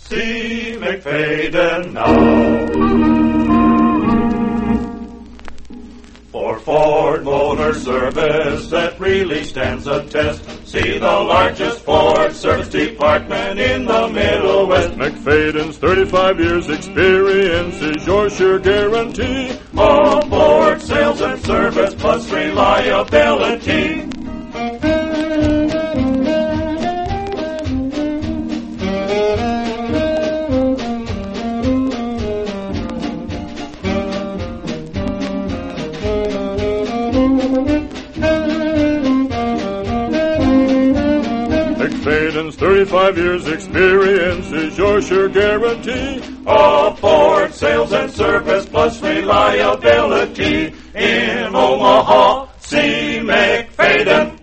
See McFadden now. For Ford Motor Service that really stands a test, see the largest Ford service department in the Middle West. McFadden's 35 years experience is your sure guarantee of Ford sales and service plus reliability. McFadden's 35 years experience is your sure guarantee of Ford sales and service plus reliability. In Omaha, see McFadden.